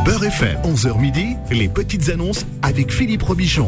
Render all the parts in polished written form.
Beurre FM, 11h midi, les petites annonces avec Philippe Robichon.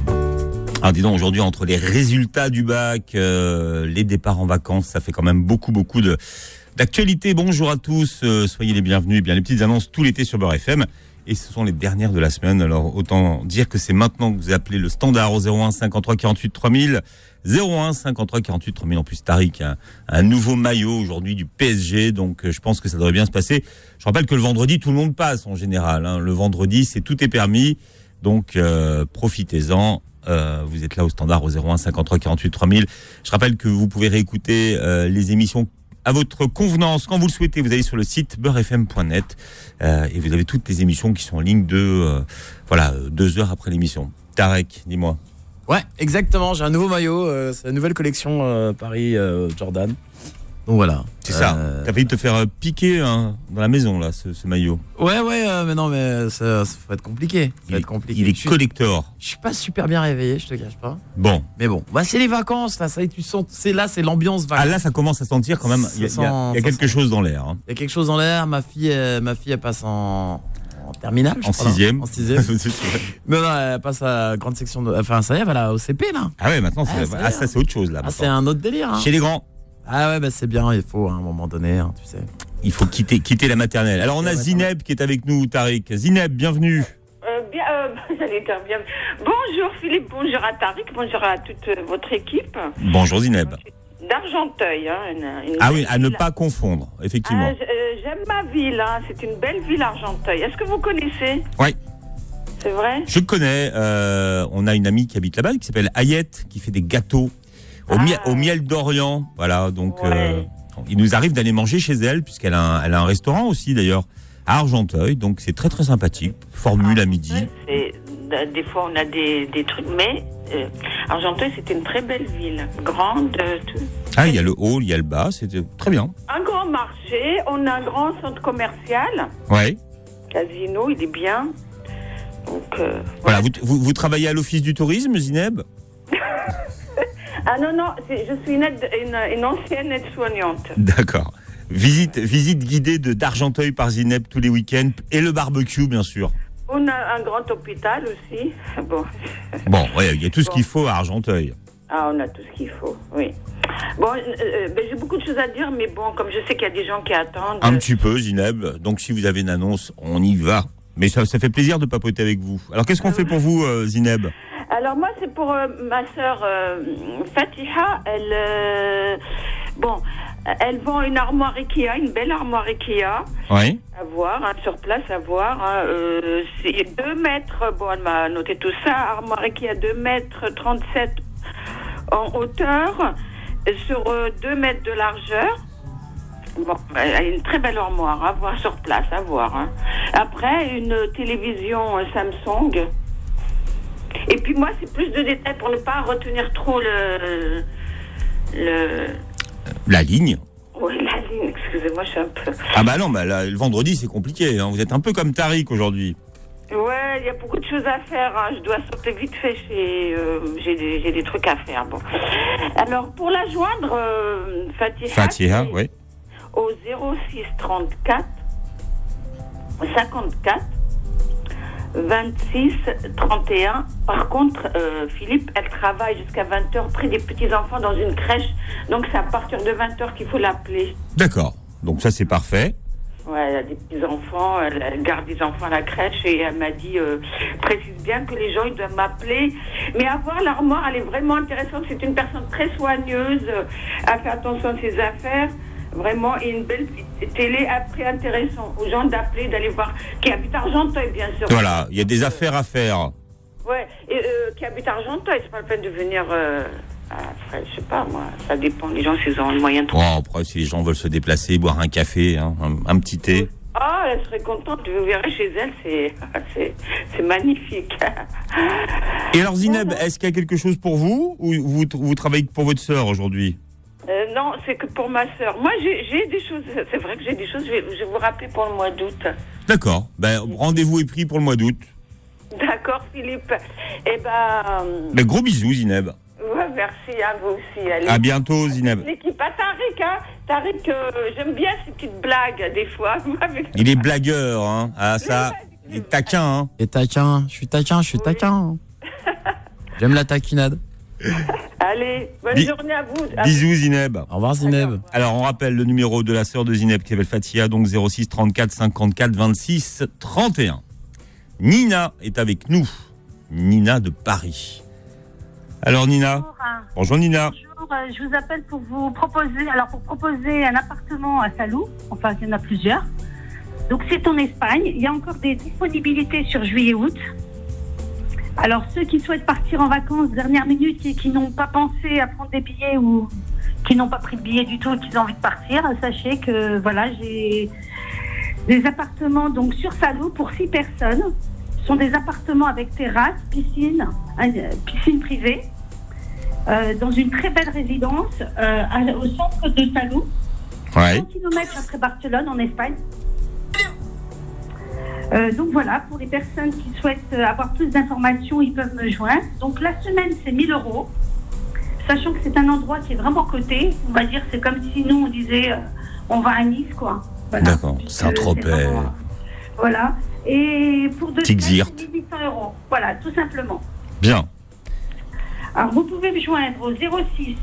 Alors dis donc, aujourd'hui, entre les résultats du bac, les départs en vacances, ça fait quand même beaucoup d'actualité. Bonjour à tous, soyez les bienvenus. Eh bien, les petites annonces tout l'été sur Beurre FM. Et ce sont les dernières de la semaine. Alors, autant dire que c'est maintenant que vous appelez le standard au 01 53 48 3000. 01 53 48 3000. En plus, Tariq a un nouveau maillot aujourd'hui du PSG. Donc, je pense que ça devrait bien se passer. Je rappelle que le vendredi, tout le monde passe en général. Le vendredi, tout est permis. Donc, profitez-en. Vous êtes là au standard au 01 53 48 3000. Je rappelle que vous pouvez réécouter les émissions à votre convenance, quand vous le souhaitez. Vous allez sur le site beurrefm.net et vous avez toutes les émissions qui sont en ligne 2 heures après l'émission. Tarek, dis-moi. Ouais, exactement. J'ai un nouveau maillot. C'est la nouvelle collection Paris Jordan. Donc voilà. C'est ça. T'as failli te faire piquer dans la maison là, ce maillot. Ouais, mais non, mais ça va être compliqué. Il est collector. Je suis pas super bien réveillé, je te cache pas. Bon. Mais bon, c'est les vacances là. Ça y est, tu sens. C'est l'ambiance vacances. Ah là, ça commence à sentir quand même. Il y a quelque chose dans l'air. Il y a quelque chose dans l'air. Ma fille, elle passe en terminale. En sixième. En sixième. Non, elle passe à grande section. Enfin, ça y est, elle va au CP là. Ah ouais, maintenant ça c'est autre chose là. C'est un autre délire. Chez les grands. Ah ouais, c'est bien, il faut à un moment donné, tu sais. Il faut quitter la maternelle. Alors on a Zineb qui est avec nous, Tariq. Zineb, bienvenue. J'allais dire bien. Bonjour Philippe, bonjour à Tariq, bonjour à toute votre équipe. Bonjour Zineb. D'Argenteuil. Oui, à ne pas confondre, effectivement. J'aime ma ville, c'est une belle ville Argenteuil. Est-ce que vous connaissez ? Oui. C'est vrai ? Je connais, on a une amie qui habite là-bas, qui s'appelle Ayette, qui fait des gâteaux au miel d'Orient. Voilà, donc il nous arrive d'aller manger chez elle, puisqu'elle a un restaurant aussi d'ailleurs, à Argenteuil, donc c'est très très sympathique. Formule à midi. Des fois on a des trucs, mais Argenteuil c'était une très belle ville, grande. Tout. Ah, il y a le haut, il y a le bas, c'était très bien. Un grand marché, on a un grand centre commercial. Ouais. Casino, il est bien. Donc, voilà, vous travaillez à l'office du tourisme, Zineb ? Ah non, je suis une ancienne aide-soignante. D'accord. Visite guidée d'Argenteuil par Zineb tous les week-ends et le barbecue, bien sûr. On a un grand hôpital aussi. Bon, il y a tout ce qu'il faut à Argenteuil. Ah, on a tout ce qu'il faut, oui. Bon, j'ai beaucoup de choses à dire, mais bon, comme je sais qu'il y a des gens qui attendent... Un petit peu, Zineb. Donc, si vous avez une annonce, on y va. Mais ça fait plaisir de papoter avec vous. Alors, qu'est-ce qu'on fait pour vous, Zineb ? Alors, moi, c'est pour ma sœur Fatiha. Elle vend une armoire Ikea, une belle armoire Ikea. Oui. À voir, sur place, à voir. C'est 2 mètres, elle m'a noté tout ça. Armoire Ikea, 2 mètres 37 en hauteur, sur 2 mètres de largeur. Bon, elle a une très belle armoire, à voir sur place, à voir. Après, une télévision Samsung. Et puis moi, c'est plus de détails pour ne pas retenir trop la ligne. Oui, la ligne, excusez-moi, je suis un peu... Ah bah non, là, le vendredi, c'est compliqué. Vous êtes un peu comme Tariq aujourd'hui. Ouais, il y a beaucoup de choses à faire. Je dois sauter vite fait. J'ai des trucs à faire. Bon. Alors, pour la joindre, Fatiha, oui. Au 06 34 54 26 31. Par contre, Philippe, elle travaille jusqu'à 20h près des petits-enfants dans une crèche. Donc, c'est à partir de 20h qu'il faut l'appeler. D'accord. Donc, ça, c'est parfait. Ouais, elle a des petits-enfants. Elle garde des enfants à la crèche. Et elle m'a dit, précise bien que les gens, ils doivent m'appeler. Mais à voir l'armoire, elle est vraiment intéressante. C'est une personne très soigneuse. Elle fait attention à ses affaires. Vraiment, et une belle télé après intéressant aux gens d'appeler, d'aller voir, qui habite Argenteuil, bien sûr. Voilà, il y a des affaires à faire. Ouais, et qui habite Argenteuil, c'est pas la peine de venir, je sais pas moi, ça dépend, les gens s'ils ont le moyen de trouver. Oh, après, si les gens veulent se déplacer, boire un café, un petit thé. Ah, elle serait contente, vous verrez chez elle, c'est magnifique. Et alors Zineb, est-ce qu'il y a quelque chose pour vous, ou vous travaillez pour votre sœur aujourd'hui ? Non, c'est que pour ma sœur. Moi, j'ai des choses. C'est vrai que j'ai des choses. Je vais vous rappeler pour le mois d'août. D'accord. Rendez-vous est pris pour le mois d'août. D'accord, Philippe. Gros bisous, Zineb. Ouais, merci à vous aussi. Allez. À bientôt, Zineb. L'équipe à Tariq, Tariq, j'aime bien ces petites blagues des fois. Il est blagueur, hein. Ah, ça. Il est taquin, hein. Et taquin, je suis taquin. J'aime la taquinade. Allez, bonne journée à vous. Bisous Zineb. Au revoir Zineb. Alors on rappelle le numéro de la sœur de Zineb qui s'appelle Fatia, donc 06 34 54 26 31. Nina est avec nous. Nina de Paris. Alors Nina. Bonjour Nina. Bonjour, je vous appelle pour vous proposer, un appartement à Salou. Enfin, il y en a plusieurs. Donc c'est en Espagne. Il y a encore des disponibilités sur juillet-août. Alors ceux qui souhaitent partir en vacances dernière minute et qui n'ont pas pensé à prendre des billets ou qui n'ont pas pris de billets du tout et qui ont envie de partir, sachez que voilà, j'ai des appartements donc sur Salou pour 6 personnes. Ce sont des appartements avec terrasse, piscine privée, dans une très belle résidence au centre de Salou, 100 km après Barcelone en Espagne. Donc voilà, pour les personnes qui souhaitent avoir plus d'informations, ils peuvent me joindre. Donc la semaine, c'est 1 000 €, sachant que c'est un endroit qui est vraiment coté. On va dire, c'est comme si nous, on disait, on va à Nice, quoi. Voilà. D'accord, Saint-Tropez. Voilà. Et pour 2 semaines, c'est 1 800 €. Voilà, tout simplement. Bien. Alors, vous pouvez me joindre au 06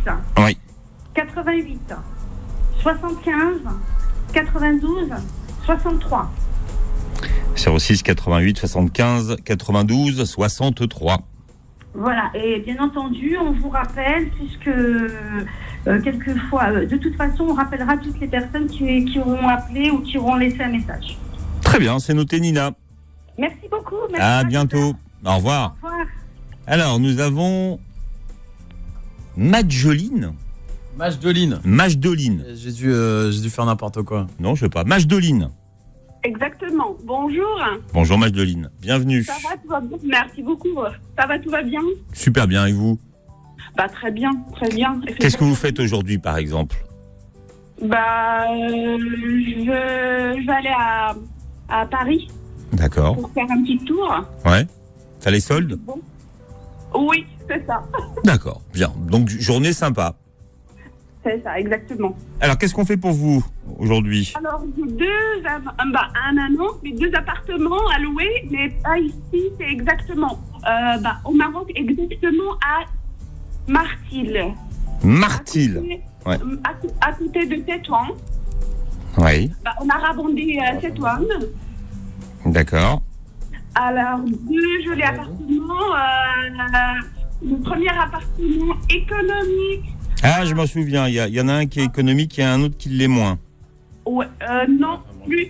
88 75 92 63. 06 88 75 92 63. Voilà, et bien entendu, on vous rappelle, puisque quelquefois, de toute façon, on rappellera toutes les personnes qui auront appelé ou qui auront laissé un message. Très bien, c'est noté Nina. Merci beaucoup. Merci à bientôt. Au revoir. Au revoir. Alors, nous avons Majdoline. J'ai dû faire n'importe quoi. Non, je sais pas. Majdoline. Exactement. Bonjour. Bonjour Majdoline. Bienvenue. Ça va, tout va bien. Merci beaucoup. Ça va, tout va bien? Super bien, et vous? Bah très bien, très bien. Qu'est-ce que vous faites aujourd'hui, par exemple? Bah, je vais aller à Paris. D'accord. Pour faire un petit tour. Ouais. T'as les soldes? Bon. Oui, c'est ça. D'accord, bien. Donc, journée sympa. C'est ça, exactement. Alors, qu'est-ce qu'on fait pour vous aujourd'hui? Alors, j'ai un annonce, mais 2 appartements à louer, mais pas ici, c'est exactement. Au Maroc, exactement à Martil. Martil. Ouais. À côté de Tétouan. Oui. On a rabondé Tétouan. D'accord. Alors, 2 jolis appartements. Le premier appartement économique. Ah, je m'en souviens. Il y en a un qui est économique et un autre qui l'est moins. Ouais, non, plus.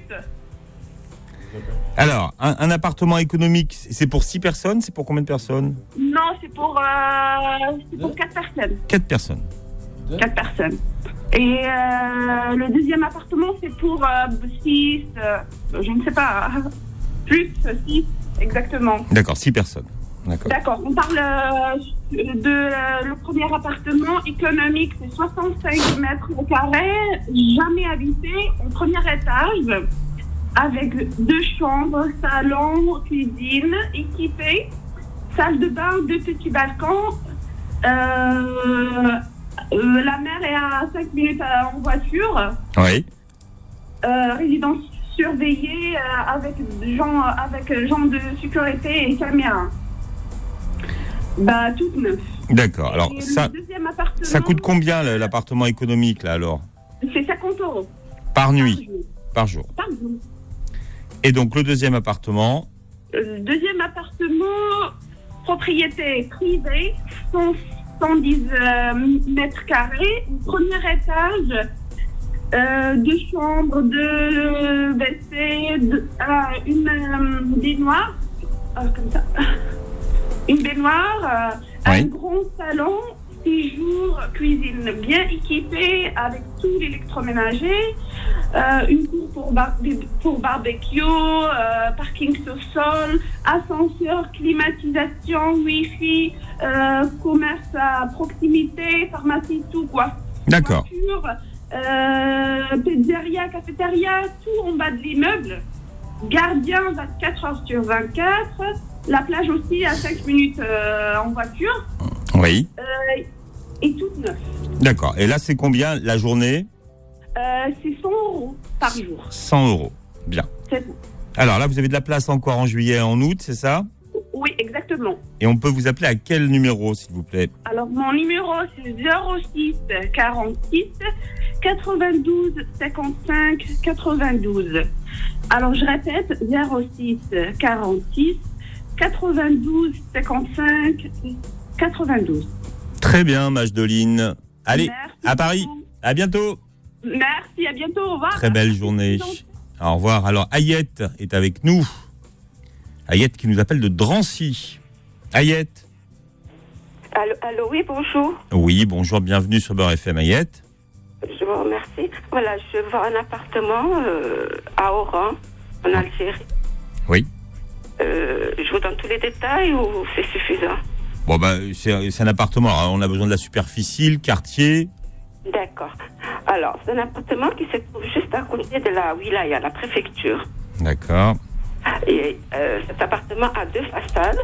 Alors, un appartement économique, c'est pour 6 personnes? C'est pour combien de personnes? Non, c'est pour 4 personnes. 4 personnes. 4 personnes. Et le deuxième appartement, c'est pour 6, je ne sais pas, plus 6, exactement. D'accord, 6 personnes. D'accord, on parle de le premier appartement économique, c'est 65 mètres carrés, jamais habité, au premier étage, avec 2 chambres, salon, cuisine, équipé, salle de bain, 2 petits balcons. La mer est à 5 minutes en voiture. Oui. Résidence surveillée avec gens de sécurité et caméra. Toute neuve. D'accord. Alors, ça coûte combien l'appartement économique, là, alors? C'est 50 €. Par nuit? Par jour. Par jour. Et donc, le deuxième appartement? Deuxième appartement, propriété privée, 110 mètres carrés, premier étage, 2 chambres, 2 WC, une baignoire, comme ça. Une baignoire, un grand salon, séjour, cuisine bien équipée avec tout l'électroménager, une cour pour barbecue, parking sur sol, ascenseur, climatisation, wifi, commerce à proximité, pharmacie, tout quoi. D'accord. Voiture, pizzeria, cafétéria, tout en bas de l'immeuble. Gardien 24 heures sur 24. La plage aussi à 5 minutes en voiture. Oui. Et toute neuve. D'accord. Et là, c'est combien la journée? C'est 100 € par jour. 100 €. Bien. C'est tout. Alors là, vous avez de la place encore en juillet et en août, c'est ça? Oui, exactement. Et on peut vous appeler à quel numéro, s'il vous plaît? Alors, mon numéro, c'est 06 46 92 55 92. Alors, je répète, 06 46 92 55 92. Très bien, Majdoline. Allez, Merci à Paris. beaucoup. À bientôt. Merci, à bientôt, au revoir. Très belle journée. Au revoir. Alors, Ayette est avec nous. Ayette qui nous appelle de Drancy. Ayette. Allô, oui, bonjour. Oui, bonjour, bienvenue sur Beurre FM, Ayette. Je vous remercie. Voilà, je vends un appartement à Oran, en Algérie. Oui. Je vous donne tous les détails ou c'est suffisant? Bon, c'est un appartement. Alors, on a besoin de la superficie, le quartier. D'accord. Alors, c'est un appartement qui se trouve juste à côté de la wilaya, la préfecture. D'accord. Et cet appartement a 2 façades.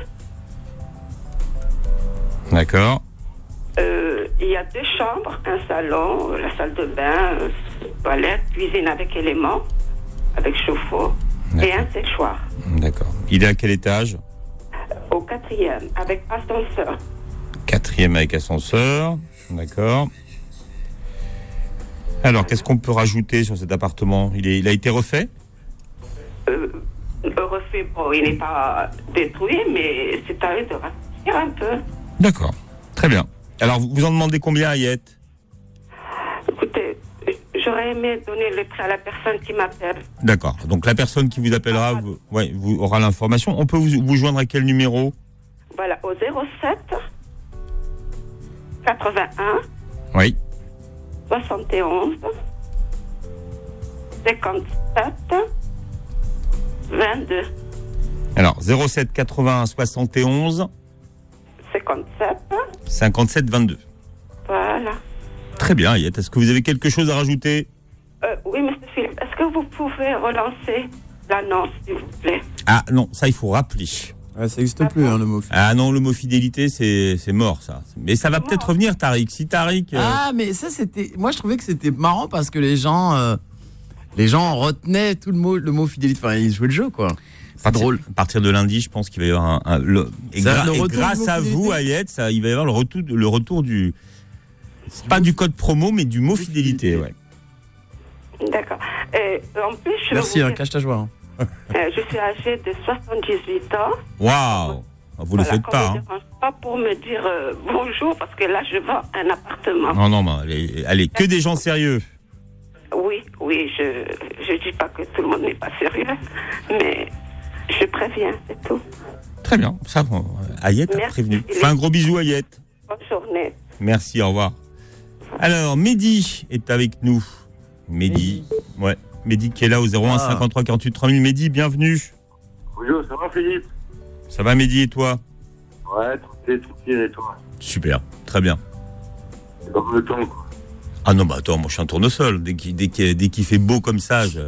D'accord. Il y a 2 chambres, un salon, la salle de bain, toilette, cuisine avec éléments, avec chauffe-eau, et un séchoir. D'accord. Il est à quel étage? Au 4e, avec ascenseur. 4e avec ascenseur. D'accord. Alors, qu'est-ce qu'on peut rajouter sur cet appartement? Il a été refait? Refait, bon, il n'est pas détruit, mais c'est à eux de ratisser un peu. D'accord. Très bien. Alors, vous en demandez combien, Ayette? Écoutez, j'aurais aimé donner le prix à la personne qui m'appelle. D'accord. Donc, la personne qui vous appellera vous aura l'information. On peut vous joindre à quel numéro? Voilà, au 07 81 Oui. 71 57 22. Alors, 07 81 71 57. 57 22. Voilà. Très bien, Ayette. Est-ce que vous avez quelque chose à rajouter? Oui, monsieur Philippe, est-ce que vous pouvez relancer l'annonce, s'il vous plaît? Ah non, ça, il faut rappeler. Ouais, ça n'existe plus, le mot. Ah non, le mot fidélité, c'est mort, ça. Mais ça va peut-être revenir, Tariq. Si Tariq... Ah, mais ça, c'était... Moi, je trouvais que c'était marrant parce que les gens retenaient tout le mot fidélité. Enfin, ils jouaient le jeu, quoi. C'est drôle. À partir de lundi, je pense qu'il va y avoir et grâce à vous, Ayette, il va y avoir le retour du... Pas du code promo, mais du mot fidélité, ouais. D'accord. En plus, Merci, cache ta joie. Je suis âgée de 78 ans. Waouh! Vous ne le faites pas. Ne dérange pas pour me dire bonjour, parce que là, je vends un appartement. Non, mais allez, que des gens sérieux. Oui, je dis pas que tout le monde n'est pas sérieux, mais je préviens, c'est tout. Très bien, ça, Ayette a prévenu. Fais un gros bisou, Ayette. Bonne journée. Merci, au revoir. Alors, Mehdi est avec nous. Mehdi qui est là au 01 53 48 3000. Mehdi, bienvenue. Bonjour, ça va Philippe? Ça va Mehdi et toi? Ouais, tranquille et toi? Super, très bien. C'est comme le temps, quoi. Ah non, attends, moi je suis un tournesol. Dès qu'il fait beau comme ça, je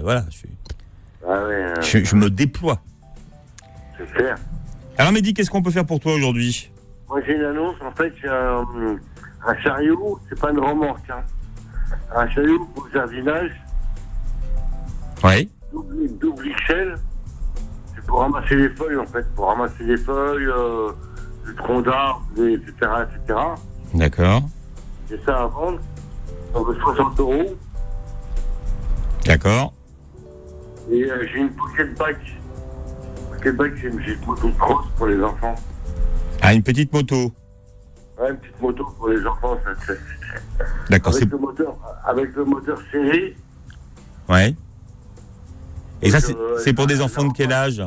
me déploie. C'est clair. Alors Mehdi, qu'est-ce qu'on peut faire pour toi aujourd'hui? Moi j'ai une annonce, en fait, j'ai un chariot, c'est pas une remorque, hein. Un chariot pour le jardinage. Oui. Double XL. C'est pour ramasser les feuilles, en fait. Pour ramasser les feuilles, le tronc d'arbre, etc. D'accord. J'ai ça à vendre. Ça vaut 60 €. D'accord. Et j'ai une pocket bike. Pocket bike, c'est une petite moto de cross pour les enfants. Ah, une petite moto. Ouais, une petite moto pour les enfants, ça. D'accord. Avec le moteur serré. Ouais. Et ça, c'est pour des enfants de quel âge?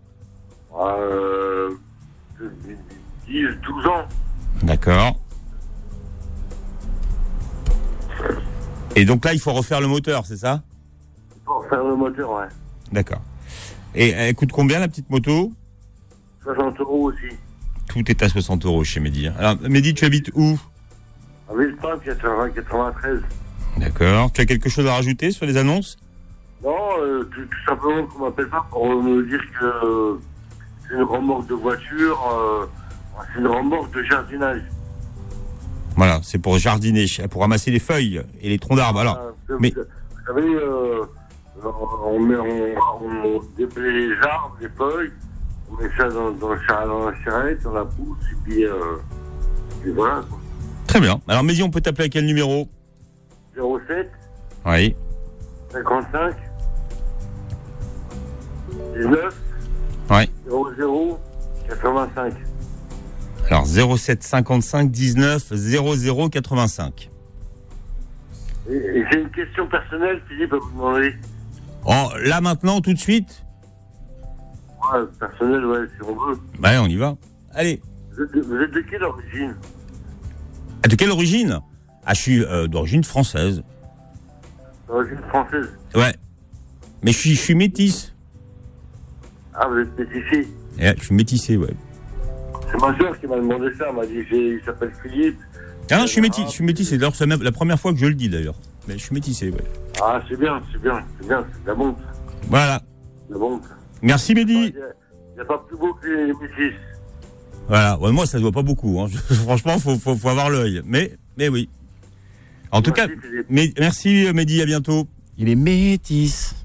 10, 12 ans. D'accord. Et donc là, il faut refaire le moteur, c'est ça? Il faut refaire le moteur, ouais. D'accord. Et elle coûte combien, la petite moto? 60 € aussi. Tout est à 60 € chez Mehdi. Alors, Mehdi, tu habites où? À Villepinte, 93. D'accord. Tu as quelque chose à rajouter sur les annonces? Non, tout simplement qu'on m'appelle pas pour me dire que c'est une remorque de voiture, c'est une remorque de jardinage. Voilà, c'est pour jardiner, pour ramasser les feuilles et les troncs d'arbres. Alors, vous savez, on déblaye les arbres, les feuilles, on met ça dans la charrette, on la pousse, et puis voilà, quoi. Très bien. Alors, Mehdi, on peut t'appeler à quel numéro? 07 Oui. 55 19 Ouais. 00 85. Alors, 07 55 19 00 85. Et j'ai une question personnelle, Philippe, à vous demander. Oh, là, maintenant, tout de suite? Ouais, personnelle, ouais, si on veut. Ouais, on y va. Allez. Vous êtes de quelle origine? Ah, de quelle origine? Ah, je suis d'origine française. D'origine française. Ouais. Mais je suis métisse. Ah, vous êtes métissé. Ouais, je suis métissé, ouais. C'est ma soeur qui m'a demandé ça, elle m'a dit, il s'appelle Philippe. Ah non, je suis métissé. D'ailleurs, c'est la première fois que je le dis, d'ailleurs. Mais je suis métissé, ouais. Ah, c'est bien, c'est de la bombe. Voilà. De la bombe. Merci, Mehdi. Il n'y a pas plus beau que les métis. Voilà. Ouais, moi, ça se voit pas beaucoup. Hein. Franchement, faut avoir l'œil. Mais oui. En tout cas, merci, Mehdi. À bientôt. Il est métis.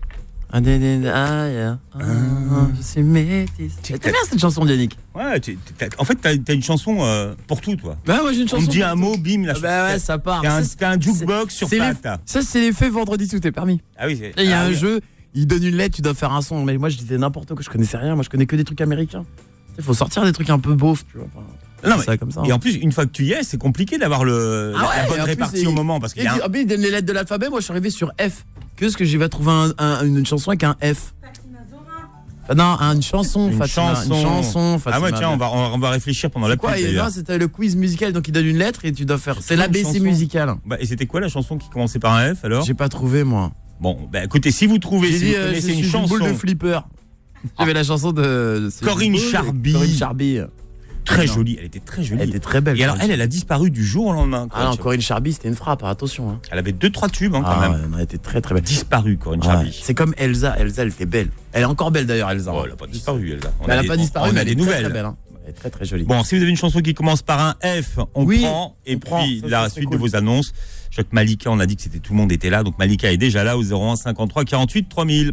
Je suis métis. T'aimes bien cette chanson, Yannick? Ouais, en fait, t'as une chanson pour tout, toi. Bah, moi, j'ai une chanson. On me dit un mot, bim, la chanson. Bah ouais, ça part. T'as un jukebox sur pattes. Ça, c'est l'effet vendredi, tout est permis. Ah oui, il y a un jeu, il donne une lettre, tu dois faire un son. Mais moi, je disais n'importe quoi, je connaissais rien. Moi, je connais que des trucs américains. Il faut sortir des trucs un peu beaufs, tu vois. Enfin, non, mais, ça, comme ça, et en plus, une fois que tu y es, c'est compliqué d'avoir la bonne répartie au moment. Parce qu'il y a il donne les lettres de l'alphabet. Moi, je suis arrivé sur F. Qu'est-ce que j'y vais trouver une chanson avec un F? Non, une chanson, Fatima. Une chanson, Fatima. Ah ouais, tiens, on va réfléchir pendant la pub. C'était le quiz musical, donc il donne une lettre et tu dois faire. C'est l'ABC musical. Bah, et c'était quoi la chanson qui commençait par un F alors? J'ai pas trouvé, moi. Bon, bah écoutez, si vous trouvez, si vous connaissez une chanson. Boule de flipper. J'avais la chanson de Corinne Charby. Corinne Charby. Très jolie, elle était très jolie. Elle était très belle. Et alors, elle a disparu du jour au lendemain. Ah non, Corinne Charby, c'était une frappe, attention. Hein. Elle avait 2-3 tubes quand même. Ouais, elle était très très belle. Disparue, Corinne Charby. C'est comme Elsa. Elsa, elle était belle. Elle est encore belle d'ailleurs, Elsa. Oh, elle n'a pas disparu, Elsa. Elle n'a pas disparu, mais on a des nouvelles. Très belle, hein. Elle est très très jolie. Bon, si vous avez une chanson qui commence par un F, on prend. Et puis, la suite de vos annonces. Je crois que Malika, on a dit que tout le monde était là. Donc, Malika est déjà là au 01 53 48 3000.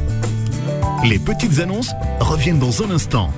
Les petites annonces reviennent dans un instant.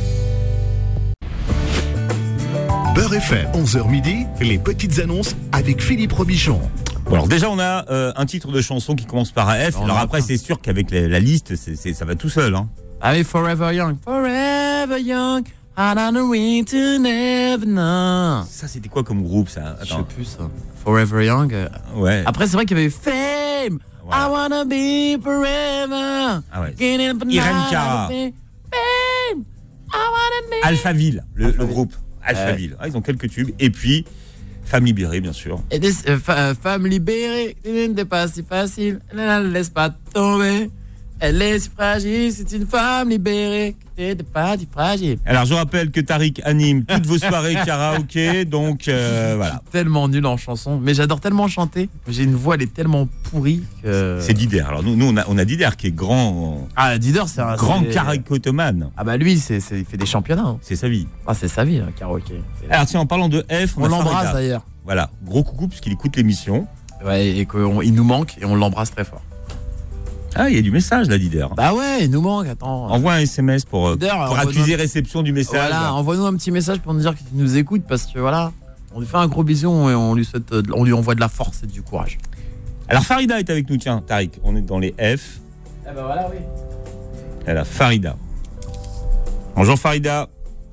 Beurre FM, 11h midi, les petites annonces avec Philippe Robichon. Bon, alors déjà, on a un titre de chanson qui commence par un F. Alors après, c'est sûr qu'avec la liste, ça va tout seul. Hein. Ah oui, Forever Young. Forever Young, I don't know when to never know. Ça, c'était quoi comme groupe, ça? Attends. Je sais plus, ça. Forever Young. Ouais. Après, c'est vrai qu'il y avait Fame. Voilà. I wanna be forever. Ah ouais. Irène Cara. Fame. Alphaville, le groupe. Alphaville. Ils ont quelques tubes. Et puis, Femme libérée, bien sûr. Et Femme libérée, n'est pas si facile. Elle ne laisse pas tomber. Elle est si fragile, c'est une femme libérée. T'es pas si fragile. Alors, je rappelle que Tariq anime toutes vos soirées karaoké. Donc, voilà. Je suis tellement nul en chanson. Mais j'adore tellement chanter. J'ai une voix, elle est tellement pourrie que. C'est Dider. Alors, nous on a Dider qui est grand. Ah, Dider, c'est un grand karaokétomane. Ah, bah lui, il fait des championnats. Hein. C'est sa vie. Ah, c'est sa vie, hein, karaoké. Alors, tiens, en parlant de F, on l'embrasse d'ailleurs. Voilà. Gros coucou, puisqu'il écoute l'émission. Ouais, et qu'il nous manque et on l'embrasse très fort. Ah, il y a du message là, Dider. Bah ouais, il nous manque, attends. Envoie un SMS pour accuser réception du message. Voilà, envoie-nous un petit message pour nous dire que tu nous écoutes parce que voilà, on lui fait un gros bisou et on lui envoie de la force et du courage. Alors Farida est avec nous, tiens, Tariq, on est dans les F. Ah bah voilà, oui. Voilà, Farida. Bonjour Farida.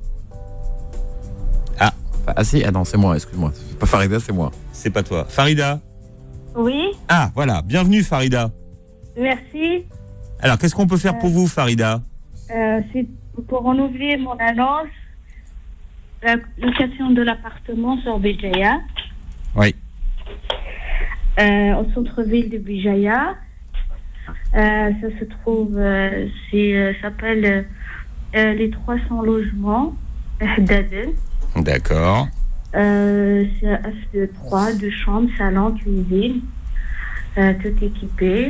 Ah si, non, c'est moi, excuse-moi. C'est pas Farida, c'est moi. C'est pas toi. Farida. Oui. Ah, voilà, bienvenue Farida. Merci. Alors, qu'est-ce qu'on peut faire pour vous, Farida? C'est pour renouveler mon annonce, la location de l'appartement sur Bijaya. Oui. Au centre-ville de Bijaya. Ça se trouve, ça s'appelle les 300 logements d'Aden. D'accord. C'est un F3, 2 chambres, salon, cuisine, tout équipé.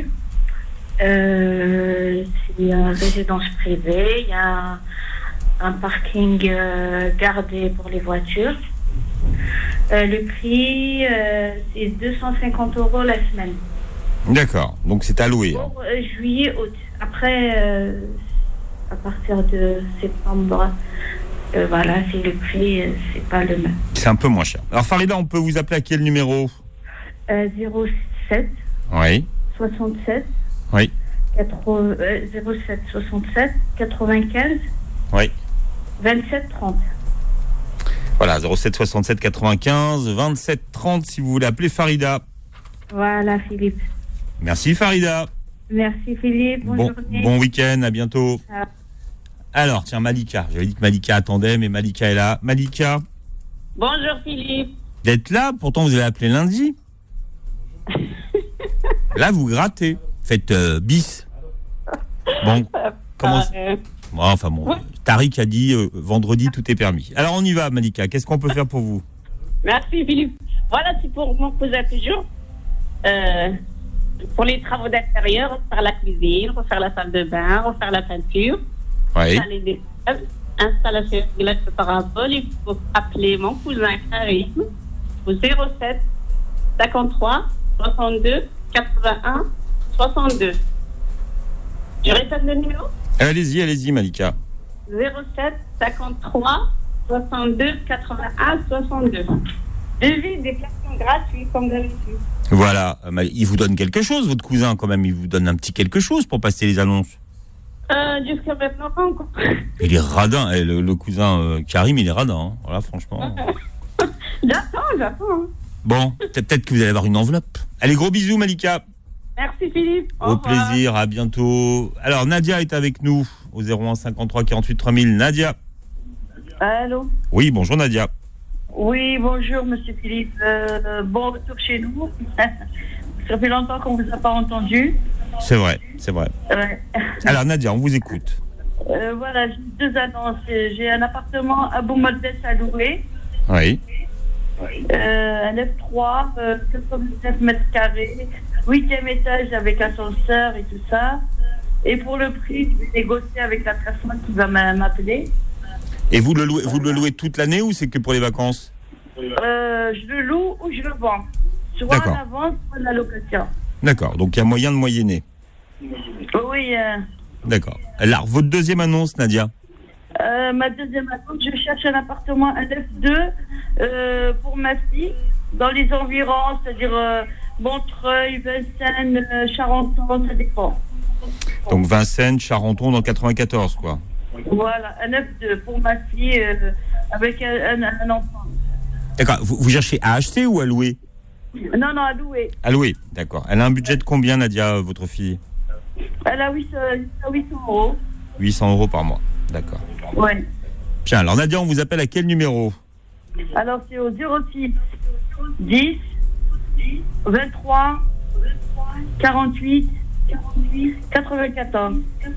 C'est une résidence privée, il y a un parking gardé pour les voitures. Le prix, c'est 250 € la semaine. D'accord, donc c'est à louer. Pour juillet, août. Après, à partir de septembre, voilà, c'est le prix, c'est pas le même. C'est un peu moins cher. Alors Farida, on peut vous appeler à quel numéro? 07 Oui. 67 Oui. 07 67 95 Oui. 27 30. Voilà, 07 67 95 27 30 si vous voulez appeler Farida. Voilà, Philippe. Merci Farida. Merci, Philippe. Bonne journée. Bon week-end, à bientôt. Ah. Alors, tiens, Malika. J'avais dit que Malika attendait, mais Malika est là. Malika, Bonjour Philippe. vous êtes là, pourtant vous avez appelé lundi. Là, vous grattez. Faites bis. Bon, comment... Bon, enfin bon, Tariq a dit vendredi, tout est permis. Alors, on y va, Malika. Qu'est-ce qu'on peut faire pour vous? Merci Philippe. Voilà, c'est pour mon cousin toujours. Pour les travaux d'intérieur, refaire la cuisine, refaire la salle de bain, refaire la peinture, Oui. installer des meubles, installation de glace de parabole. Il faut appeler mon cousin Karim au 07 53 62 81 62. Je répète le numéro. Allez-y, Malika. 07 53 62 81 62. Devis des placements gratuits comme d'habitude. Voilà, il vous donne quelque chose, votre cousin, quand même. Il vous donne un petit quelque chose pour passer les annonces. Jusqu'à maintenant, pas encore. Il est radin. Le cousin Karim, il est radin. Hein. Voilà, franchement. J'attends. Bon, peut-être que vous allez avoir une enveloppe. Allez, gros bisous, Malika. Merci Philippe. Au plaisir, à bientôt. Alors, Nadia est avec nous au 01 53 48 3000. Nadia. Allô? Oui, bonjour Nadia. Oui, bonjour, monsieur Philippe. Bon retour chez nous. Ça fait longtemps qu'on ne vous a pas entendu. C'est vrai. Ouais. Alors, Nadia, on vous écoute. Voilà, j'ai deux annonces. J'ai un appartement à Beaumodès à louer. Oui. Un F3, 99 mètres carrés, 8e étage avec ascenseur et tout ça. Et pour le prix, je vais négocier avec la personne qui va m'appeler. Et vous le louez toute l'année ou c'est que pour les vacances? Je le loue ou je le vends. Soit D'accord. en avance, soit en la location. D'accord, donc il y a moyen de moyenner. Oui. D'accord. Alors, votre deuxième annonce, Nadia? Ma deuxième annonce, je cherche un appartement, un F2 pour ma fille, dans les environs, c'est-à-dire Montreuil, Vincennes, Charenton, ça dépend. Donc Vincennes, Charenton dans 94, quoi. Voilà, un F2 pour ma fille avec un enfant. D'accord, vous cherchez à acheter ou à louer? Non, à louer. À louer, d'accord. Elle a un budget de combien, Nadia, votre fille? Elle a 800 euros. 800 euros par mois, d'accord. Ouais. Bien, alors Nadia, on vous appelle à quel numéro? Alors c'est au 06 10 23 48 94.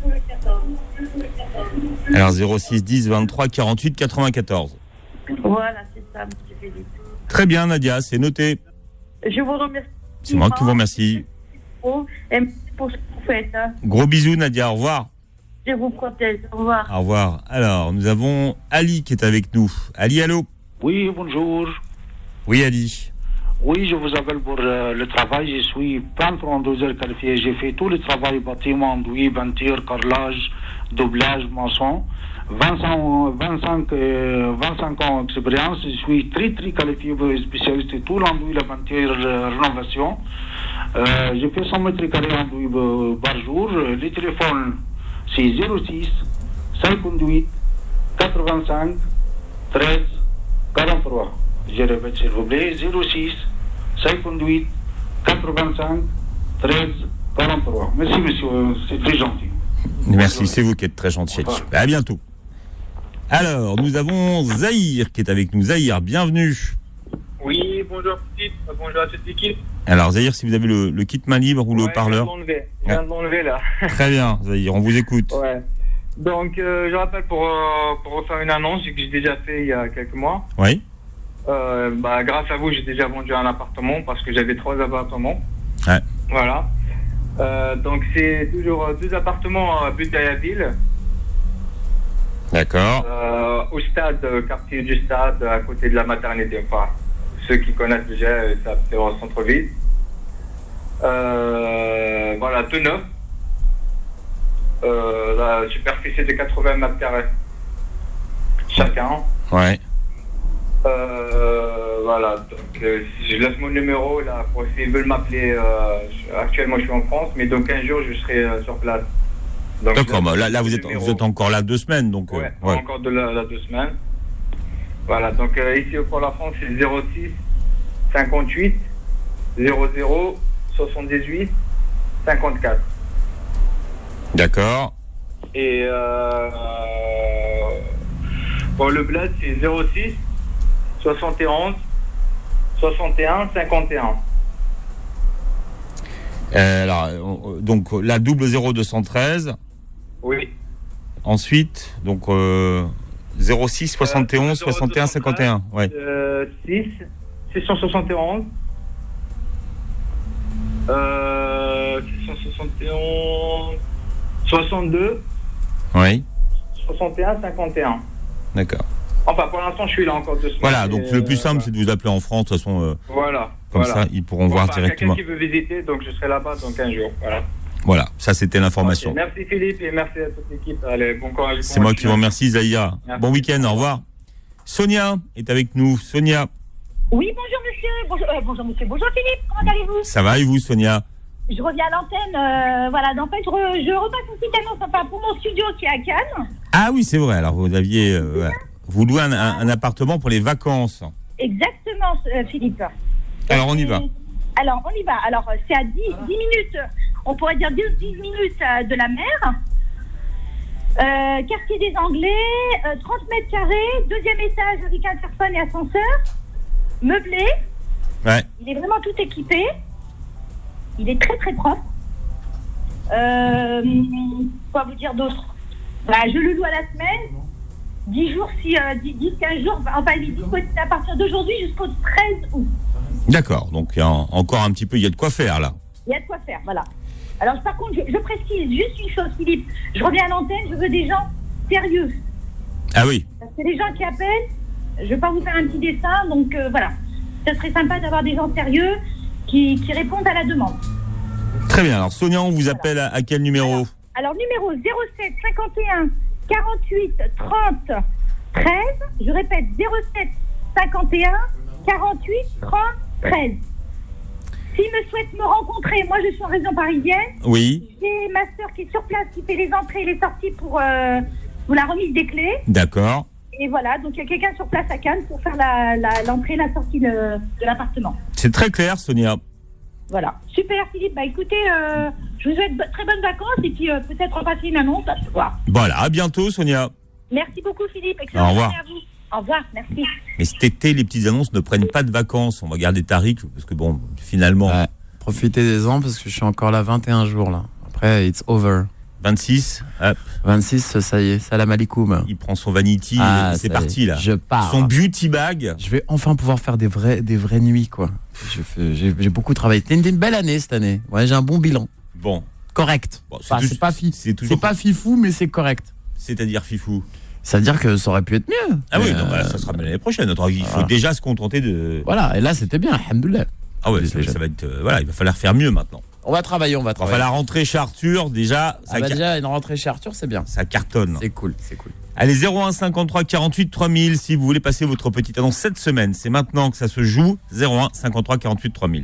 Alors 06 10 23 48 94. Voilà, c'est ça, monsieur Philippe. Très bien, Nadia, c'est noté. Je vous remercie. C'est moi qui vous remercie. Et merci pour ce que vous faites. Hein. Gros bisous, Nadia, au revoir. Je vous protège, au revoir. Au revoir. Alors, nous avons Ali qui est avec nous. Ali, allô? Oui, bonjour. Oui, Ali. Oui, je vous appelle pour le travail. Je suis peintre en 2 heures qualifié. J'ai fait tout le travail, bâtiment, douille, peinture, carrelage, doublage, maçon. 25 ans d'expérience. Je suis très qualifié, spécialiste de tout l'enduit, la peinture, rénovation. J'ai fait 100 mètres carrés enduit par jour. Le téléphone, c'est 06 58 85 13 43. Je répète s'il vous plaît, 06 58 85 13 43. Merci monsieur, c'est très gentil. Merci, c'est vous qui êtes très gentil. À bientôt. Alors, nous avons Zahir qui est avec nous. Zahir, bienvenue. Oui, bonjour petite, bonjour à toute l'équipe. Alors Zahir, si vous avez le kit main libre ou le haut-parleur. Je viens de l'enlever là. Très bien, Zahir, on vous écoute. Ouais. Donc, je rappelle pour refaire une annonce que j'ai déjà fait il y a quelques mois. Oui. Grâce à vous, j'ai déjà vendu un appartement parce que j'avais 3 appartements. Ouais. Voilà. Donc, c'est toujours 2 appartements à Butayaville. D'accord. Au stade, quartier du stade, à côté de la maternité. Enfin, ceux qui connaissent déjà, c'est au centre-ville. Voilà, tout neuf. La superficie de 80 mètres carrés. Chacun. Ouais. Voilà, donc je laisse mon numéro là pour s'ils veulent m'appeler. Actuellement, je suis en France, mais dans 15 jours, je serai sur place. Donc, d'accord, bah, là vous êtes encore là 2 semaines. Donc, ouais, encore de la 2 semaines. Voilà, donc ici pour la France, c'est 06 58 00 78 54. D'accord. Et pour le bled, c'est 06 71 61 51. Alors, donc la double 0213. Oui. Ensuite, donc 06 71 61 51. Ouais. 6 671 671 62. Oui. 61 51. D'accord. Enfin, pour l'instant, je suis là encore 2 semaines. Voilà, donc le plus simple, c'est de vous appeler en France, de toute façon. Voilà. Comme ça, ils pourront voir directement. Quelqu'un qui veut visiter, donc je serai là-bas dans 15 jours. Voilà. Voilà, ça c'était l'information. Okay. Merci Philippe et merci à toute l'équipe. Allez, bon courage. C'est moi qui vous remercie, Zahia. Bon week-end, au revoir. Sonia est avec nous. Sonia. Oui, bonjour monsieur. Bonjour monsieur. Bonjour Philippe, comment allez-vous? Ça va et vous, Sonia? Je reviens à l'antenne. Voilà, en fait, je repasse une petite annonce pour mon studio qui est à Cannes. Ah oui, c'est vrai. Alors vous aviez. Vous louez un appartement pour les vacances. Exactement, Philippe. Alors on y va. Alors on y va. Alors c'est à 10 minutes, on pourrait dire 10 minutes de la mer. Quartier des Anglais, 30 mètres carrés, 2e étage avec interphone et ascenseur, meublé. Ouais. Il est vraiment tout équipé. Il est très très propre. Quoi vous dire d'autre? Je le loue à la semaine. 10 jours, 10-15 jours, enfin il est disponible à partir d'aujourd'hui jusqu'au 13 août. D'accord, donc il y a encore un petit peu, il y a de quoi faire là. Il y a de quoi faire, voilà. Alors par contre, je précise juste une chose, Philippe. Je reviens à l'antenne, je veux des gens sérieux. Ah oui. Parce que les gens qui appellent, je ne vais pas vous faire un petit dessin, donc voilà. Ça serait sympa d'avoir des gens sérieux qui répondent à la demande. Très bien, alors Sonia, on vous appelle à quel numéro? Alors numéro 07 51 48 30 13. Je répète, 07 51 48 30 13. S'ils me souhaitent me rencontrer, moi je suis en région parisienne. Oui. J'ai ma sœur qui est sur place, qui fait les entrées et les sorties pour la remise des clés. D'accord. Et voilà, donc il y a quelqu'un sur place à Cannes pour faire l'entrée et la sortie de l'appartement. C'est très clair, Sonia. Voilà. Super, Philippe. Bah écoutez, je vous souhaite très bonnes vacances et puis peut-être repasser une annonce à ce soir. Voilà, à bientôt, Sonia. Merci beaucoup, Philippe. Excellent. Au revoir. À vous. Au revoir, merci. Mais cet été, les petites annonces ne prennent pas de vacances. On va garder Tariq parce que bon, finalement. Ouais, profitez-en parce que je suis encore là 21 jours là. Après, it's over. 26, hop. 26, ça y est, salam alaikum. Il prend son vanity et c'est parti là. Je pars. Son beauty bag. Je vais enfin pouvoir faire des vraies nuits quoi. J'ai beaucoup travaillé. C'était une belle année cette année. Ouais, j'ai un bon bilan. Bon. Correct. Bon, c'est pas fifou, mais c'est correct. C'est-à-dire fifou. C'est-à-dire que ça aurait pu être mieux. Ah oui, donc, ça sera l'année prochaine. Il faut déjà se contenter de. Voilà, et là c'était bien, alhamdoulilah. Ah ouais, ça va être. Voilà, il va falloir faire mieux maintenant. On va travailler. Enfin, la rentrée chez Arthur, déjà. Déjà, une rentrée chez Arthur, c'est bien. Ça cartonne. C'est cool. Allez, 01 53 48 3000 si vous voulez passer votre petite annonce cette semaine. C'est maintenant que ça se joue. 01 53 48 3000.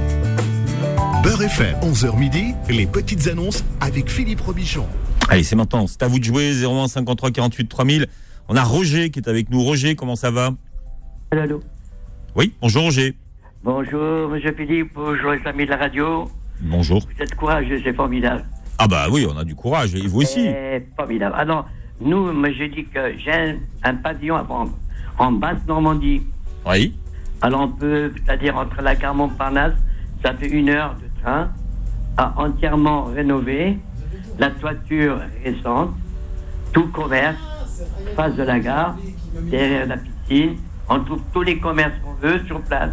Beurre FM, 11h midi, les petites annonces avec Philippe Robichon. Allez, c'est maintenant. C'est à vous de jouer. 01 53 48 3000. On a Roger qui est avec nous. Roger, comment ça va? Allô. Oui, bonjour Roger. Bonjour, monsieur Philippe. Bonjour les amis de la radio. Bonjour. Vous êtes courageux, c'est formidable. Ah bah oui, on a du courage. Et vous aussi. C'est formidable. Alors, nous, j'ai dit que j'ai un pavillon à vendre en Basse-Normandie. Oui. Alors, on peut, c'est-à-dire entre la gare Montparnasse, ça fait 1 heure de train, entièrement rénové, la toiture récente, tout commerce, face de la gare, derrière la piscine. On trouve tous les commerces qu'on veut sur place.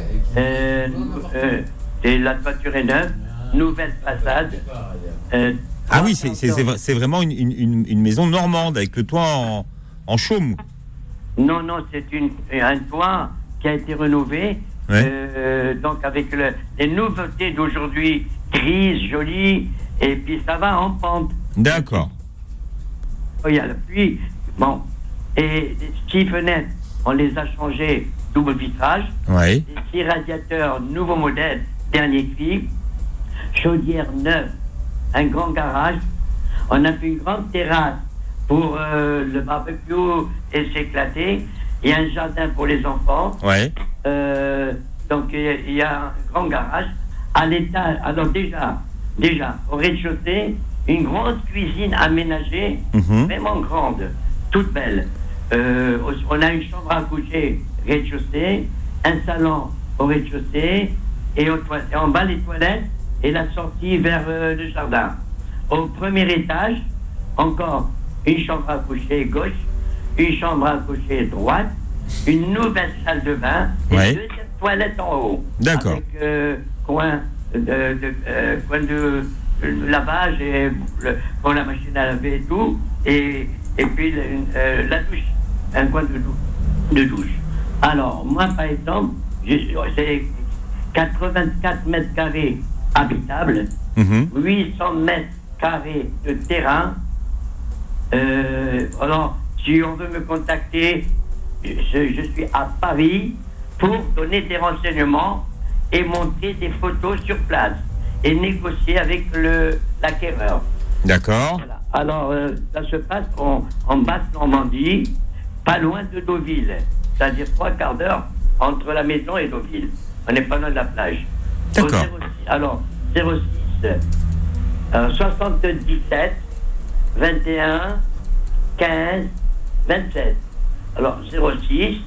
Et la toiture est neuve, nouvelle façade. Ah oui, c'est vraiment une maison normande avec le toit en chaume. Non, c'est un toit qui a été rénové. Ouais. Donc avec les nouveautés d'aujourd'hui, grises, jolies, et puis ça va en pente. D'accord. Il y a la pluie. Bon. Et les 6 fenêtres, on les a changées double vitrage. Ouais. Les 6 radiateurs, nouveau modèle, dernier cri. Chaudière neuve, un grand garage. On a fait une grande terrasse pour le barbecue et s'éclater. Il y a un jardin pour les enfants. Ouais. Donc il y a un grand garage. À l'étage, alors déjà, au rez-de-chaussée, une grande cuisine aménagée, vraiment grande, toute belle. On a une chambre à coucher rez-de-chaussée, un salon au rez-de-chaussée, et en bas les toilettes et la sortie vers le jardin. Au premier étage, encore une chambre à coucher gauche, une chambre à coucher droite, une nouvelle salle de bain et Ouais. 2 toilettes en haut. D'accord. Avec coin de lavage et pour la machine à laver et tout, et puis la douche, un coin de douche. Alors, moi, par exemple, j'ai 84 mètres carrés habitables, 800 mètres carrés de terrain. Alors, si on veut me contacter, je suis à Paris pour donner des renseignements et monter des photos sur place et négocier avec l'acquéreur. D'accord. Voilà. Alors, ça se passe en Basse-Normandie, pas loin de Deauville, c'est-à-dire 3/4 d'heure entre la maison et Deauville. On n'est pas loin de la plage. D'accord. 06 77 21 15 27. Alors 06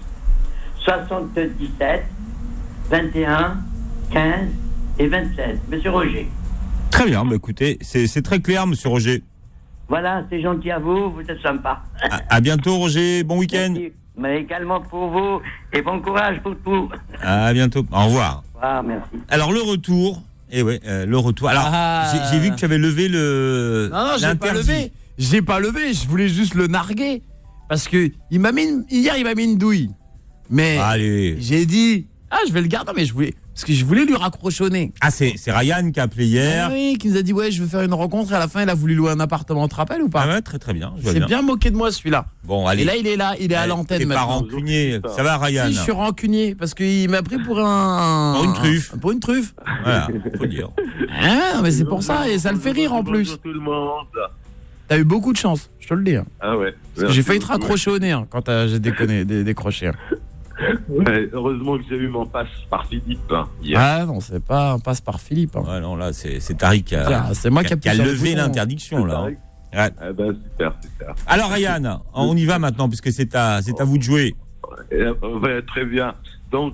77 21 15 et 27. Monsieur Roger. Très bien, bah écoutez, c'est très clair, monsieur Roger. Voilà, c'est gentil à vous, vous êtes sympa. À bientôt, Roger, bon week-end. Merci. Mais également pour vous, et bon courage pour tout. À bientôt, au revoir. Au revoir, merci. Alors, le retour. Le retour. Alors, j'ai vu que tu avais levé le. Non, j'ai pas levé. J'ai pas levé, je voulais juste le narguer. Parce que hier, il m'a mis une douille. Mais allez. J'ai dit, je vais le garder, mais parce que je voulais lui raccrochonner. Ah, c'est Ryan qui a appelé hier. Oui, qui nous a dit, ouais, je veux faire une rencontre. Et à la fin, il a voulu louer un appartement, tu te rappelles ou pas? Ah ouais, très très bien. Il s'est bien moqué de moi, celui-là. Bon, allez. Et là, il est à l'antenne maintenant. T'es pas rancunier. Ça va, Ryan? Si, je suis rancunier, parce qu'il m'a pris pour une truffe. Pour une truffe. Voilà, faut le dire. Ah, mais c'est pour ça, et ça le fait rire en plus. Bonjour tout le monde. T'as eu beaucoup de chance, je te le dis. Ah ouais. Parce que j'ai failli te raccrocher au nez quand j'ai décroché. Ouais, heureusement que j'ai eu mon passe par Philippe hier. Ah non, c'est pas un passe par Philippe. Ouais, non, là, c'est Tariq qui a levé l'interdiction, là. Ouais. Ah ben, super. Alors, Ryan, on y va maintenant, puisque c'est à vous de jouer. Ouais, très bien. Donc,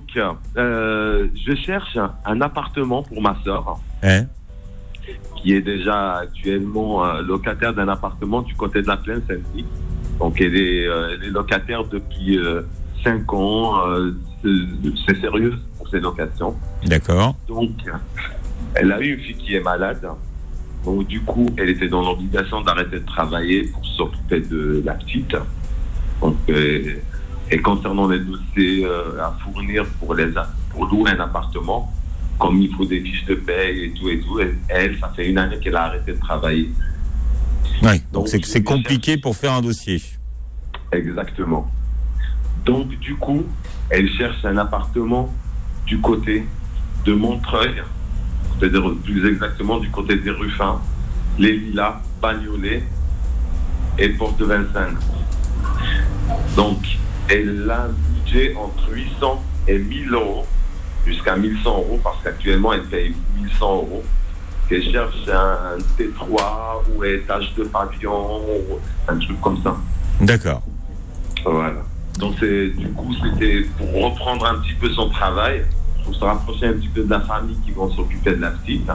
je cherche un appartement pour ma sœur. Qui est déjà actuellement locataire d'un appartement du côté de la Plaine Saint-Denis. Donc elle est locataire depuis 5 ans. C'est sérieux pour ses locations. D'accord. Donc elle a eu une fille qui est malade. Donc du coup, elle était dans l'obligation d'arrêter de travailler pour s'occuper de la petite. Donc, et concernant les dossiers à fournir pour louer un appartement, comme il faut des fiches de paye et tout, elle, ça fait 1 année qu'elle a arrêté de travailler. Oui, donc c'est compliqué pour faire un dossier. Exactement. Donc, du coup, elle cherche un appartement du côté de Montreuil, c'est-à-dire plus exactement du côté des Ruffins, les Lilas, Bagnolet et Porte de Vincennes. Donc, elle a un budget entre 800 et 1000 euros. Jusqu'à 1100 euros, parce qu'actuellement, elle paye 1100 euros. Elle cherche un T3 ou étage de pavillon, ou un truc comme ça. D'accord. Voilà. Donc, du coup, c'était pour reprendre un petit peu son travail, pour se rapprocher un petit peu de la famille qui vont s'occuper de la petite,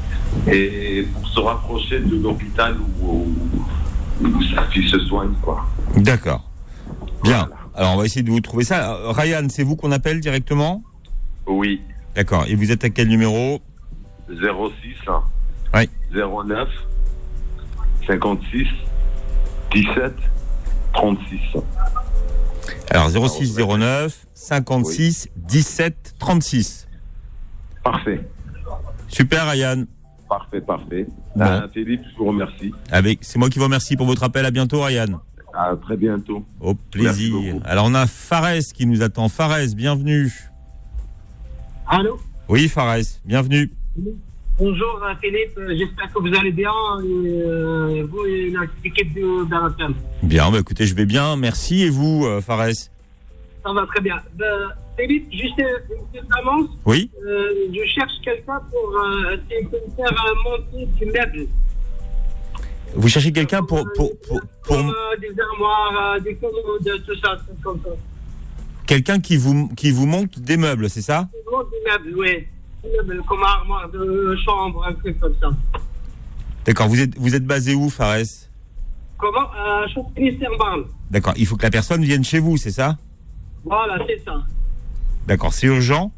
et pour se rapprocher de l'hôpital où sa fille se soigne, quoi. D'accord. Bien. Voilà. Alors, on va essayer de vous trouver ça. Ryan, c'est vous qu'on appelle directement ? Oui. D'accord. Et vous êtes à quel numéro ? 06 oui. 09 56 17 36. Alors 06 09 56 17 36. Parfait. Super, Ryan. Parfait. Bon. Philippe, je vous remercie. C'est moi qui vous remercie pour votre appel. À bientôt, Ryan. À très bientôt. Au plaisir. Alors on a Fares qui nous attend. Fares, bienvenue. Allô? Oui, Fares, bienvenue. Bonjour Philippe, j'espère que vous allez bien, vous et l'équipe de BRFM. Bien, écoutez, je vais bien, merci. Et vous, Fares? Ça va très bien. Philippe, juste une petite annonce. Oui. Je cherche quelqu'un pour faire monter du meuble. Vous cherchez quelqu'un pour des armoires, des commodes, tout ça, comme ça. Quelqu'un qui vous monte des meubles, c'est ça? Des meubles, oui. Des meubles comme armoire de chambre, un truc comme ça. D'accord, vous êtes basé où, Fares? Comment? Chaussée-Serban. D'accord, il faut que la personne vienne chez vous, c'est ça? Voilà, c'est ça. D'accord, c'est urgent?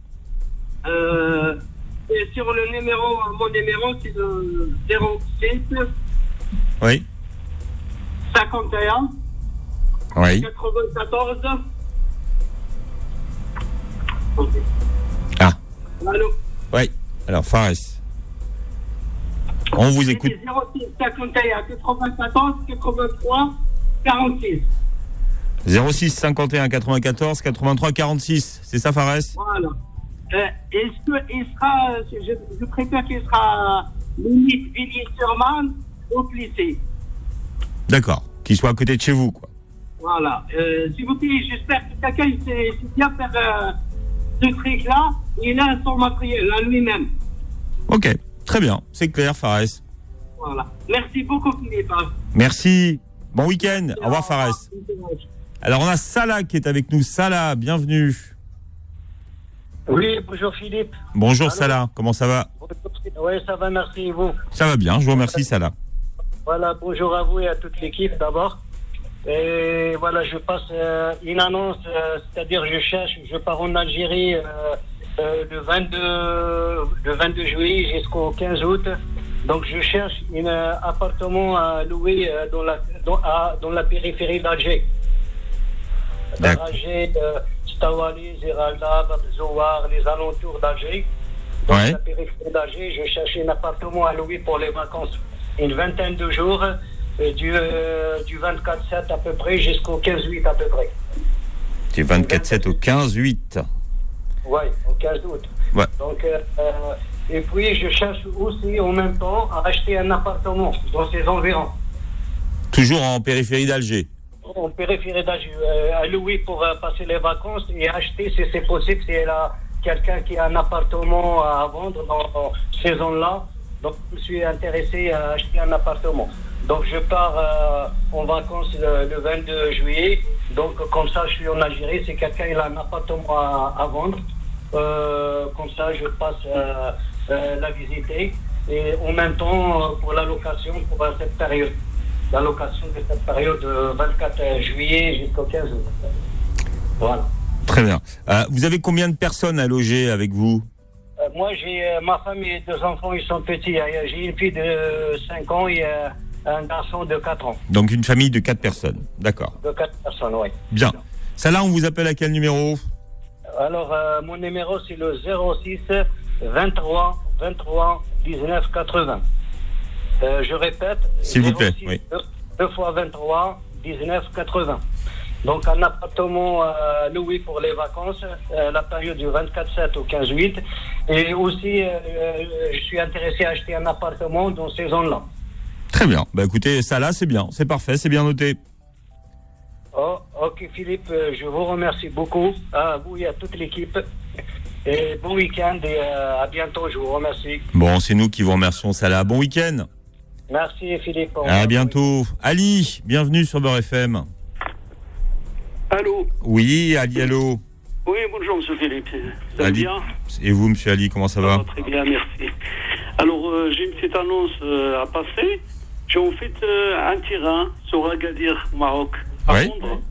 Et sur le numéro, mon numéro, c'est le 06. Oui. 51. Oui. 94. Ah. Allô? Oui. Alors, Fares. On vous écoute. 06 51 94 83 46. 06 51 94 83 46. C'est ça, Fares? Voilà. Est-ce qu'il sera, je préfère qu'il sera limite Villiers-sur-Marne au Plissé. D'accord. Qu'il soit à côté de chez vous, quoi. Voilà. S'il vous plaît, j'espère que quelqu'un sait bien faire ce truc-là. Il a son matériel à lui-même. Ok. Très bien. C'est clair, Fares. Voilà. Merci beaucoup, Philippe. Merci. Bon week-end. Au revoir, Fares. Alors, on a Salah qui est avec nous. Salah, bienvenue. Oui, bonjour Philippe. Bonjour. Allô. Salah, comment ça va? Oui, ça va, merci, et vous? Ça va bien, je vous remercie, Salah. Voilà, bonjour à vous et à toute l'équipe d'abord. Et voilà, je passe une annonce, c'est-à-dire je pars en Algérie le 22 juillet jusqu'au 15 août. Donc je cherche un appartement à louer dans la périphérie d'Alger. Alger, Stawali, Zeralda, Zouar, les alentours d'Alger. Dans la périphérie d'Alger, je cherche un appartement à louer pour les vacances. Une vingtaine de jours, du 24/7 à peu près jusqu'au 15/8 à peu près. Du 24/7 au 15/8. Oui, au 15 août. Ouais. Donc, et puis je cherche aussi en même temps à acheter un appartement dans ces environs. Toujours en périphérie d'Alger? En périphérie d'Alger, à louer pour passer les vacances et acheter si c'est possible, si elle a quelqu'un qui a un appartement à vendre dans ces zones-là. Donc, je suis intéressé à acheter un appartement. Donc, je pars en vacances le 22 juillet. Donc, comme ça, je suis en Algérie. Si quelqu'un il a un appartement à vendre, comme ça, je passe la visiter. Et en même temps, pour la location, pour cette période. La location de cette période de 24 juillet jusqu'au 15 août. Voilà. Très bien. Vous avez combien de personnes à loger avec vous? Moi, j'ai ma femme et 2 enfants, ils sont petits. J'ai une fille de 5 ans et un garçon de 4 ans. Donc une famille de 4 personnes, d'accord. De 4 personnes, oui. Bien. Ça là, on vous appelle à quel numéro? Alors, mon numéro, c'est le 06 23 23 19 80. Je répète. S'il vous plaît, 06, oui. 2 fois 23 19 80. Donc, un appartement loué pour les vacances, la période du 24/7 au 15/8. Et aussi, je suis intéressé à acheter un appartement dans ces zones-là. Très bien. Bah écoutez, ça là, c'est bien. C'est parfait, c'est bien noté. Oh, ok, Philippe, je vous remercie beaucoup. À vous et à toute l'équipe. Et bon week-end et à bientôt, je vous remercie. Bon, c'est nous qui vous remercions, Salah. Bon week-end. Merci, Philippe. À bientôt. Ali, bienvenue sur Beurre FM. Allô? Oui, Ali, allô. Oui, bonjour, monsieur Philippe. Ça va bien? Et vous, monsieur Ali, comment ça va? Très bien, merci. Alors, j'ai une petite annonce à passer. J'ai en fait un terrain sur Agadir, au Maroc, à vendre.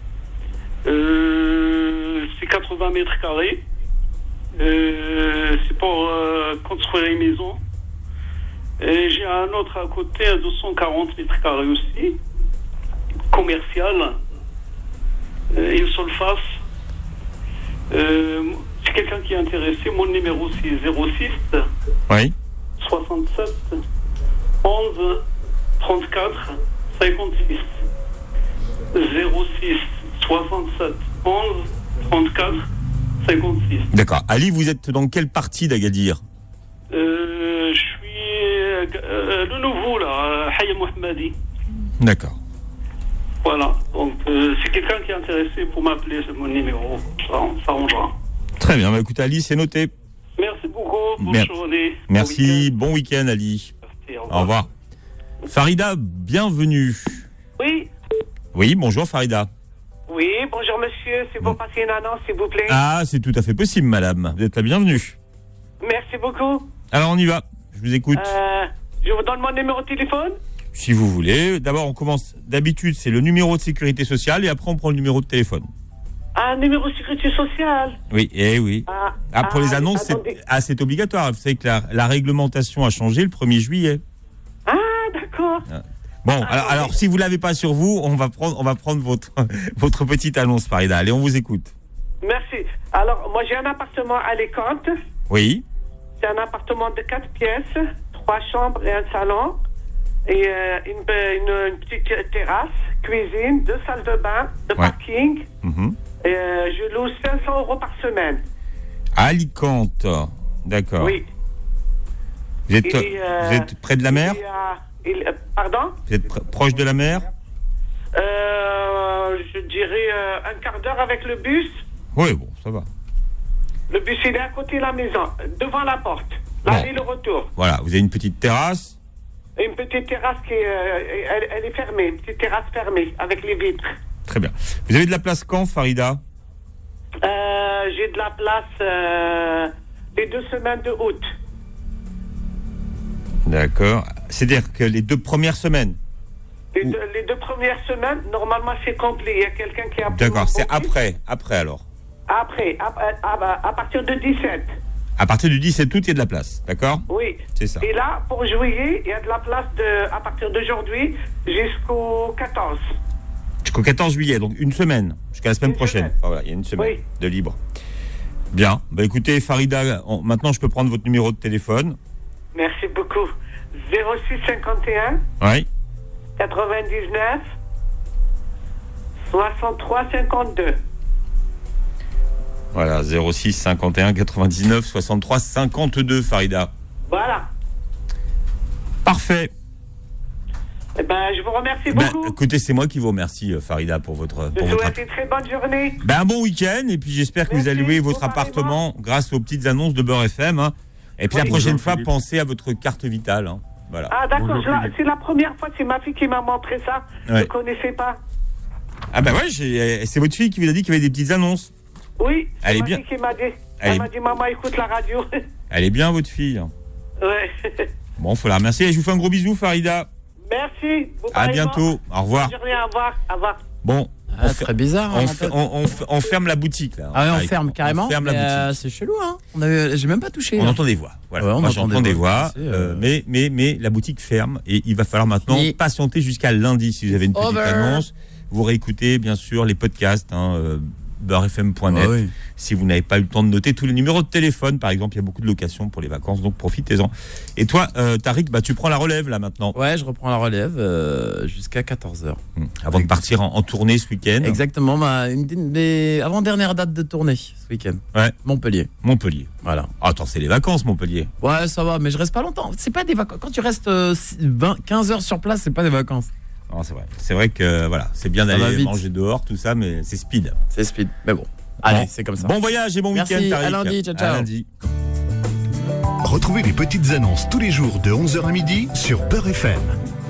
C'est 80 mètres carrés. C'est pour construire une maison. Et j'ai un autre à côté à 240 mètres carrés aussi, commercial. il se le fasse. C'est quelqu'un qui est intéressé. Mon numéro, c'est 06 Oui. 67 11 34 56. 06 67 11 34 56. D'accord. Ali, vous êtes dans quelle partie d'Agadir? Je suis le nouveau, là, Haya Mohammadi. D'accord. Voilà. Donc, c'est quelqu'un qui est intéressé pour m'appeler, c'est mon numéro. Ça arrangera. Très bien. Bah, écoute, Ali, c'est noté. Merci beaucoup. Bonne journée. Merci. Bon week-end, Ali. Merci, au revoir. Farida, bienvenue. Oui. Oui, bonjour Farida. Oui, bonjour monsieur. Si vous passez une annonce, s'il vous plaît. Ah, c'est tout à fait possible, madame. Vous êtes la bienvenue. Merci beaucoup. Alors, on y va. Je vous écoute. Je vous donne mon numéro de téléphone. Si vous voulez. D'abord, on commence. D'habitude, c'est le numéro de sécurité sociale et après, on prend le numéro de téléphone. Un numéro de sécurité sociale. Oui, oui. Pour les annonces, c'est obligatoire. Vous savez que la réglementation a changé le 1er juillet. Ah, d'accord. Bon, alors si vous l'avez pas sur vous, on va prendre votre petite annonce, Farida. Allez, on vous écoute. Merci. Alors, moi, j'ai un appartement à Alicante. Oui. C'est un appartement de 4 pièces, 3 chambres et un salon. Et une petite terrasse, cuisine, 2 salles de bain, de parking. Et je loue 500 € par semaine. Alicante, d'accord. Oui. Vous êtes près de la mer? Pardon? Vous êtes proche de la mer? Je dirais un quart d'heure avec le bus. Oui, bon, ça va. Le bus, il est à côté de la maison, devant la porte. L'aller et le retour. Voilà, vous avez une petite terrasse? Et une petite terrasse qui elle est fermée, une petite terrasse fermée, avec les vitres. Très bien. Vous avez de la place quand, Farida? J'ai de la place les 2 semaines de août. D'accord. C'est-à-dire que les 2 premières semaines? Les 2 premières semaines, normalement, c'est complet. Il y a quelqu'un qui a... D'accord, c'est après alors? Après, à partir de 17. À partir du 17 août, il y a de la place, d'accord? Oui. C'est ça. Et là, pour juillet, il y a de la place à partir d'aujourd'hui jusqu'au 14. Jusqu'au 14 juillet, donc une semaine, jusqu'à la semaine prochaine. Ah, voilà, il y a une semaine de libre. Bien. Bah écoutez, Farida, maintenant je peux prendre votre numéro de téléphone. Merci beaucoup. 06 51 Oui. 99 63 52. Voilà, 06 51 99 63 52, Farida. Voilà. Parfait. Eh ben, je vous remercie beaucoup. Écoutez, c'est moi qui vous remercie, Farida, pour votre Je vous souhaite une très bonne journée. Un bon week-end, et puis j'espère que vous allez louer votre appartement grâce aux petites annonces de Beurre FM. Hein. Et puis la prochaine fois, pensez à votre carte vitale. Hein. Voilà. Ah d'accord, c'est la première fois, c'est ma fille qui m'a montré ça. Je ne connaissais pas. Ah bah ouais, c'est votre fille qui vous a dit qu'il y avait des petites annonces. Oui, elle est ma bien. fille qui m'a dit. Elle m'a dit, maman, écoute la radio. Elle est bien, votre fille. Ouais. Bon, faut la remercier. Je vous fais un gros bisou, Farida. Merci. À bientôt. Au revoir. Bonne journée, au revoir. Au revoir. Bon. Très bizarre. On ferme la boutique, là. Ah ouais, on ferme carrément. On ferme la boutique. C'est chelou, hein. J'ai même pas touché. On entend des voix. Voilà. Ouais, moi, j'entends des voix. Mais la boutique ferme et il va falloir maintenant patienter jusqu'à lundi. Si vous avez une petite annonce, vous réécoutez, bien sûr, les podcasts, beurrefm.net. Oui. Si vous n'avez pas eu le temps de noter tous les numéros de téléphone, par exemple, il y a beaucoup de locations pour les vacances, donc profitez-en. Et toi, Tariq, tu prends la relève là maintenant? Ouais, je reprends la relève jusqu'à 14h. Avant de partir en tournée ce week-end? Exactement, une des avant-dernières dates de tournée ce week-end. Ouais. Montpellier. Voilà. Attends, c'est les vacances, Montpellier. Ouais, ça va, mais je reste pas longtemps. C'est pas des vacances. Quand tu restes 15 heures sur place, c'est pas des vacances. Non, c'est vrai. C'est vrai que voilà, c'est bien d'aller manger dehors, tout ça, mais c'est speed. C'est speed, mais bon. Allez, c'est comme ça. Bon voyage et bon week-end, Tariq. À lundi, ciao, ciao. À lundi. Retrouvez les petites annonces tous les jours de 11h à midi sur Beurre FM.